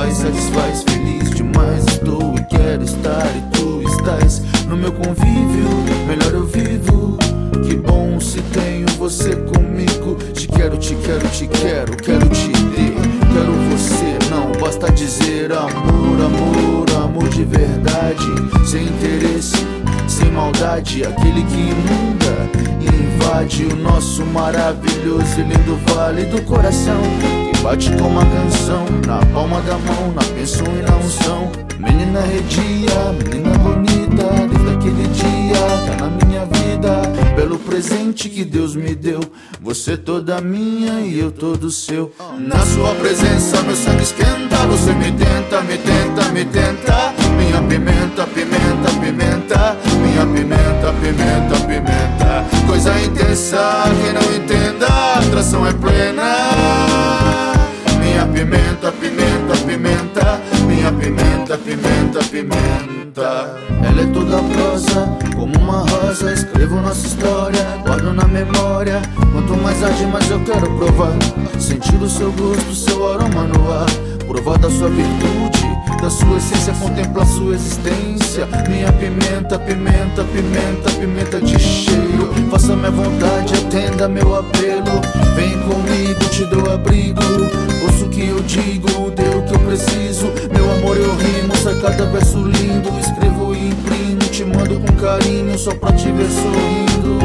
satisfaz, feliz demais estou e quero estar e tu estás no meu convívio, melhor eu vivo. Que bom se tenho você comigo. Te quero, te quero, te quero, quero te ter. Quero você, não basta dizer amor, amor, amor de verdade. Sem interesse, sem maldade, aquele que inunda e invade o nosso maravilhoso e lindo vale do coração, que bate como uma canção na palma da mão, na bênção e na unção. Menina redia, menina bonita, desde aquele dia tá na minha vida, pelo presente que Deus me deu. Você toda minha e eu todo seu. Na sua presença meu sangue esquenta. Você me tenta, me tenta, me tenta. Minha pimenta, pimenta, pimenta. Minha pimenta, pimenta, pimenta. Coisa intensa, quem não entenda, a atração é plena. Minha pimenta, pimenta, pimenta. Minha pimenta, pimenta, pimenta. Ela é toda prosa, como uma rosa. Escrevo nossa história, guardo na memória. Quanto mais arde, mais eu quero provar. Sentir o seu gosto, seu aroma no ar. Provar da sua virtude, da sua essência, contemplar sua existência. Minha pimenta, pimenta, pimenta, pimenta de cheiro. Faça minha vontade, atenda meu apelo. Vem comigo, te dou abrigo. Ouço o que eu digo, dê o que eu preciso. Meu amor eu rimo, sai cada verso lindo. Escrevo e imprimo, te mando com carinho. Só pra te ver sorrindo.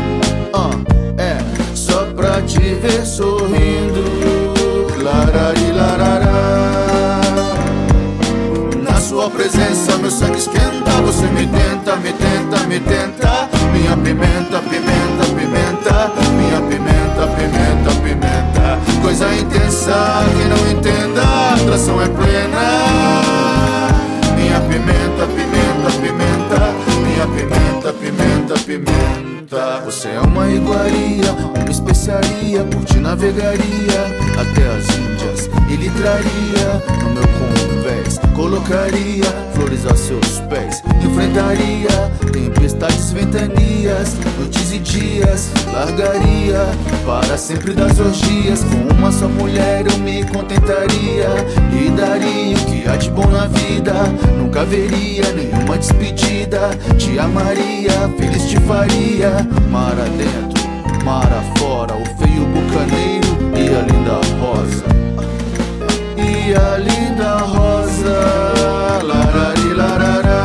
Só pra te ver sorrindo. Larari, larará. Na sua presença meu sangue esquenta. Você me tenta, me tenta, me tenta. Minha pimenta, pimenta, pimenta. Minha pimenta, pimenta, pimenta. Coisa intensa, quem não entenda, a atração é plena. Minha pimenta, pimenta, pimenta. Minha pimenta, pimenta, pimenta. Você é uma iguaria, uma especiaria. Por ti navegaria até as Índias e lhe traria no meu convés. Colocaria flores a seus pés. Enfrentaria tempestades, ventanias, noites e dias. Largaria para sempre das orgias. Com uma só mulher eu me contentaria. Lhe daria o que há de bom na vida. Nunca haveria nenhuma despedida. Te amaria, feliz te faria. Mar adentro, mar afora, o feio bucaneiro e a linda rosa. E a linda rosa. Larari, larará.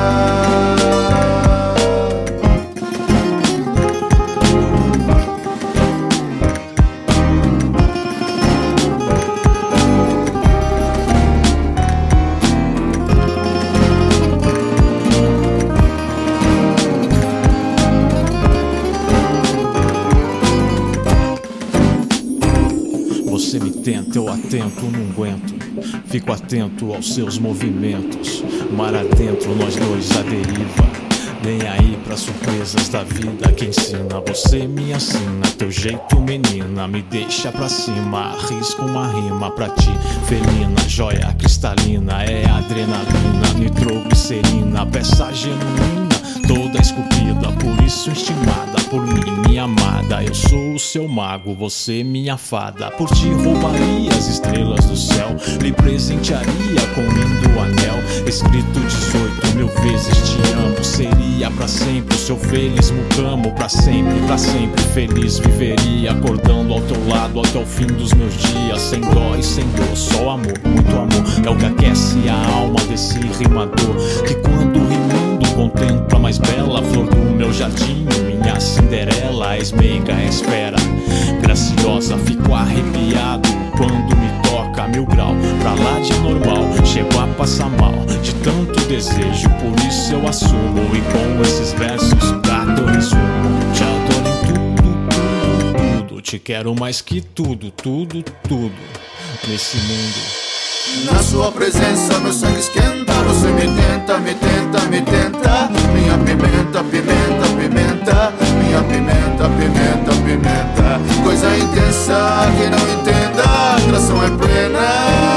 Você me tenta, eu atento, não aguento. Fico atento aos seus movimentos. Mar adentro, nós dois à deriva. Nem aí pra surpresas da vida. Quem ensina, você me ensina. Teu jeito, menina, me deixa pra cima. Arrisco uma rima pra ti, felina. Joia cristalina, é adrenalina. Nitroglicerina, peça genuína. Toda esculpida, por isso estimada por mim, minha amada. Eu sou o seu mago, você minha fada. Por ti roubaria as estrelas do céu. Lhe presentearia com lindo anel escrito 18 000 vezes te amo. Seria pra sempre o seu feliz mucamo. Pra sempre feliz viveria. Acordando ao teu lado até o fim dos meus dias. Sem dó e sem dor, só amor, muito amor. É o que aquece a alma desse rimador, que quando rimando contempla a mais bela flor do meu jardim. Minha Cinderela, és meiga, és fera, graciosa, fico arrepiado quando me toca 1000 grau, pra lá de normal, chego a passar mal de tanto desejo, por isso eu assumo. E com esses versos gato eu resumo. Te adoro em tudo, tudo, tudo. Te quero mais que tudo, tudo, tudo nesse mundo. Na sua presença meu sangue esquenta. Você me tenta, me tenta, me tenta. Minha pimenta, pimenta, pimenta. Minha pimenta, pimenta, pimenta. Coisa intensa, quem não entenda, a atração é plena.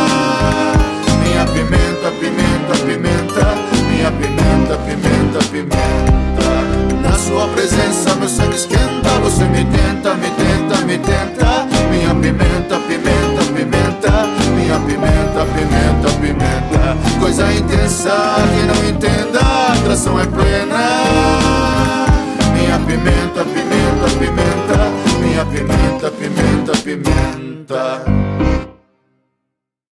Minha pimenta, pimenta, pimenta. Minha pimenta, pimenta, pimenta. Na sua presença meu sangue esquenta. Você me tenta, me tenta, me tenta. Minha pimenta, pimenta, pimenta. Minha pimenta, pimenta, pimenta. coração é plena. Minha pimenta, pimenta, pimenta, minha pimenta, pimenta, pimenta.